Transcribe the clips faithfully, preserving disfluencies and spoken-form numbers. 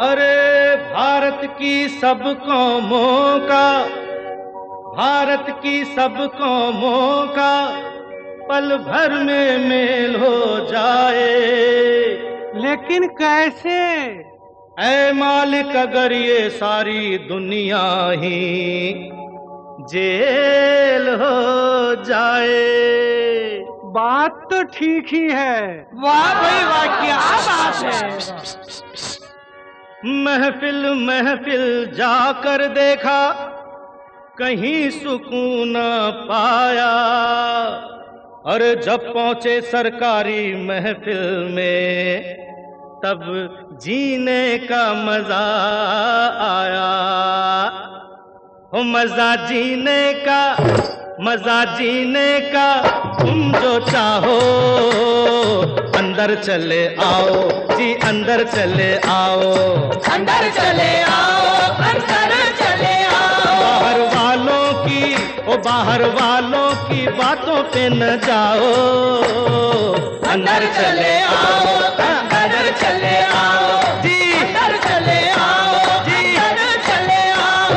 अरे भारत की सब कौमों का, भारत की सब कौमों का पल भर में मेल हो जाए। लेकिन कैसे? ऐ मालिक अगर ये सारी दुनिया ही जेल हो जाए। बात तो ठीक ही है। वाह भाई वाह, क्या बात है। महफिल महफिल जाकर देखा, कहीं सुकून न पाया। और जब पहुंचे सरकारी महफिल में, तब जीने का मजा आया। हो मजा जीने का, मजा जीने का, तुम जो चाहो अंदर चले आओ जी, अंदर चले आओ, अंदर चले आओ, अंदर चले आओ। बाहर वालों की, ओ बाहर वालों की बातों पे न जाओ, अंदर चले आओ, अंदर चले आओ जी, अंदर चले आओ जी, अंदर चले आओ।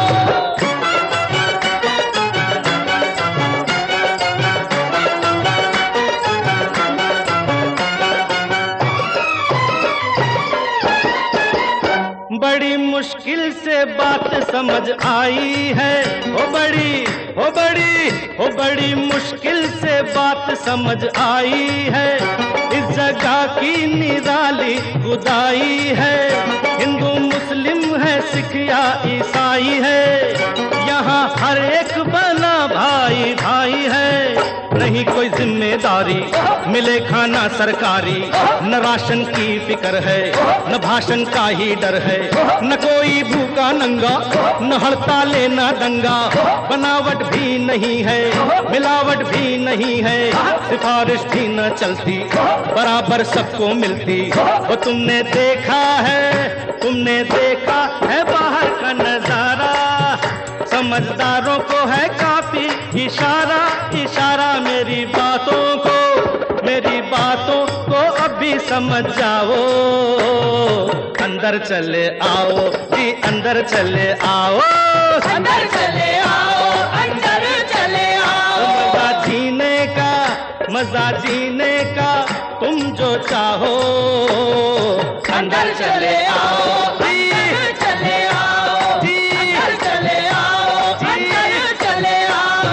बड़ी मुश्किल से बात समझ आई है, ओ बड़ी ओ बड़ी ओ बड़ी मुश्किल से बात समझ आई है। इस जगह की निराली खुदाई है, हिंदू मुस्लिम है, सिख या ईसाई है, यहाँ हर एक बना भाई भाई है। नहीं कोई जिम्मेदारी, मिले खाना सरकारी, न राशन की फिक्र है, न भाषण का ही डर है, न कोई भूखा नंगा, न हड़ताले न दंगा। बनावट भी नहीं है, मिलावट भी नहीं है, सिफारिश भी न चलती, बराबर सबको मिलती। वो तुमने देखा है, तुमने देखा है बाहर का नजारा, समझदारों को है काफी इशारा इशारा। मेरी बातों को, मेरी बातों को अभी समझ जाओ, अंदर चले आओ जी, अंदर चले आओ, अंदर चले आओ, अंदर चले आओ। मजा जीने का, मजा जीने का, तुम जो चाहो अंदर चले आओ, अंदर चले आओ जी, अंदर चले आओ, अंदर चले आओ।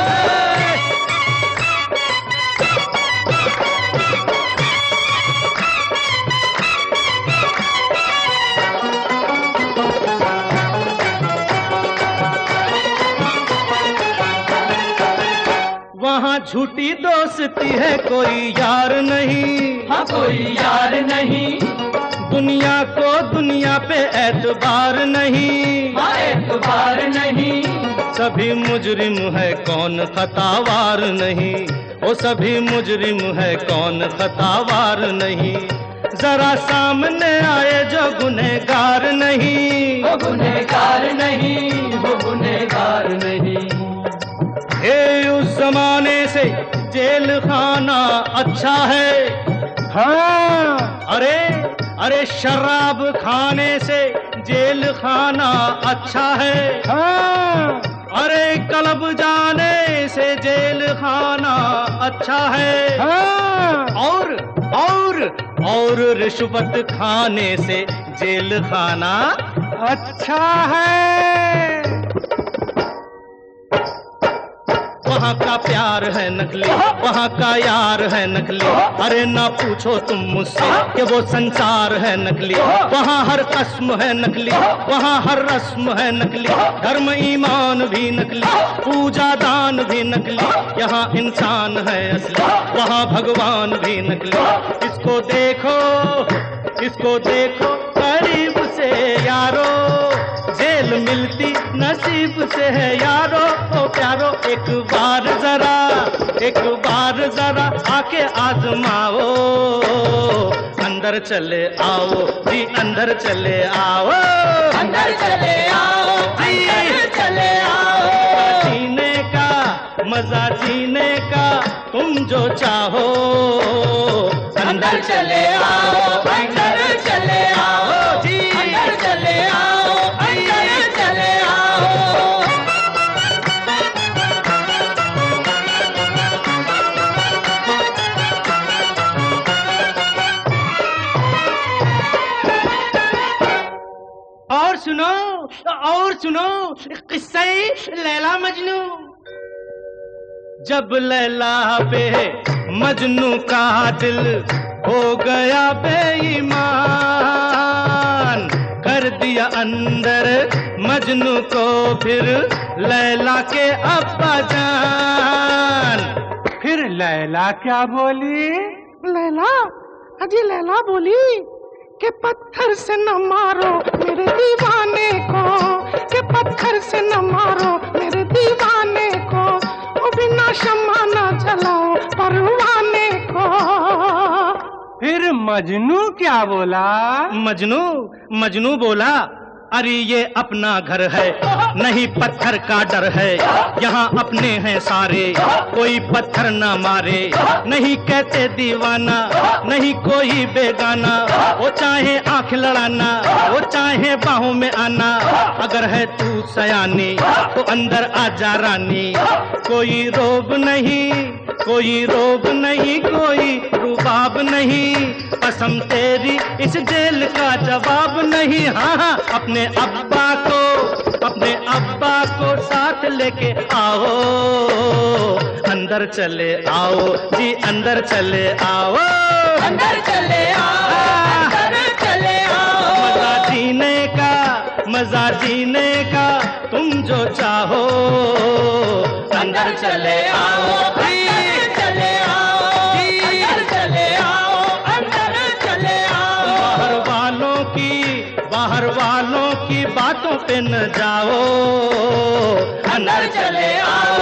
वहाँ झूठी दोस्ती है, कोई यार नहीं, हाँ कोई यार नहीं, दुनिया को दुनिया पे एतबार नहीं, हाँ एतबार नहीं। सभी मुजरिम है, कौन खतावार नहीं, ओ सभी मुजरिम है, कौन खतावार नहीं। जरा सामने आए जो गुनहगार नहीं, वो गुनहगार नहीं, वो गुनहगार नहीं। हे उस जमाने से जेल खाना अच्छा है। हाँ, अरे अरे शराब खाने से जेल खाना अच्छा है। हाँ, अरे क्लब जाने से जेल खाना अच्छा है। हाँ, और और और रिश्वत खाने से जेल खाना अच्छा है। वहाँ का प्यार है नकली, वहाँ का यार है नकली, अरे ना पूछो तुम मुझसे कि वो संसार है नकली। वहाँ हर रस्म है नकली, वहाँ हर रस्म है नकली, धर्म ईमान भी नकली, पूजा दान भी नकली। यहाँ इंसान है असली, वहाँ भगवान भी नकली। इसको देखो, इसको देखो करीब से यारो, जेल मिलती नसीब से है यारो। ओ प्यारो एक बार जरा, एक बार जरा आके आजमाओ, अंदर चले आओ जी, अंदर चले आओ, अंदर चले आओ, अंदर चले आओ। जीने का, मजा जीने का, तुम जो चाहो अंदर चले आओ, अंदर चले आओ जी, अंदर चले आओ। और सुनो किस्सा लैला मजनू। जब लैला पे मजनू का दिल हो गया बेईमान, कर दिया अंदर मजनू को फिर लैला के अब्बा जान। फिर लैला क्या बोली? लैला, अजी लैला बोली कि पत्थर से न मारो मेरे दीवाने को, कि पत्थर से न मारो मेरे दीवाने को, वो बिना शम्मा न जलाओ परवाने को। फिर मजनू क्या बोला? मजनू मजनू बोला, अरे ये अपना घर है, नहीं पत्थर का डर है, यहाँ अपने हैं सारे, कोई पत्थर ना मारे, नहीं कहते दीवाना, नहीं कोई बेगाना, वो चाहे आंख लड़ाना, वो चाहे बाहों में आना, अगर है तू सयानी तो अंदर आजा रानी, कोई रोब नहीं, कोई रोब नहीं, कोई रुबाब नहीं, कसम तेरी इस जेल का जवाब नहीं। हाँ हाँ, अपने अब्बा को, अपने अब्बा को साथ लेके आओ, अंदर चले आओ जी, अंदर चले आओ, अंदर चले आओ, अंदर चले आओ। मजा जीने का, मजा जीने का तुम जो चाहो, अंदर चले आओ, अंदर चले आओ, अंदर चले आओ, अंदर चले आओ। बाहर वालों की, बाहर वालों की बातों पे न जाओ, अंदर चले आओ।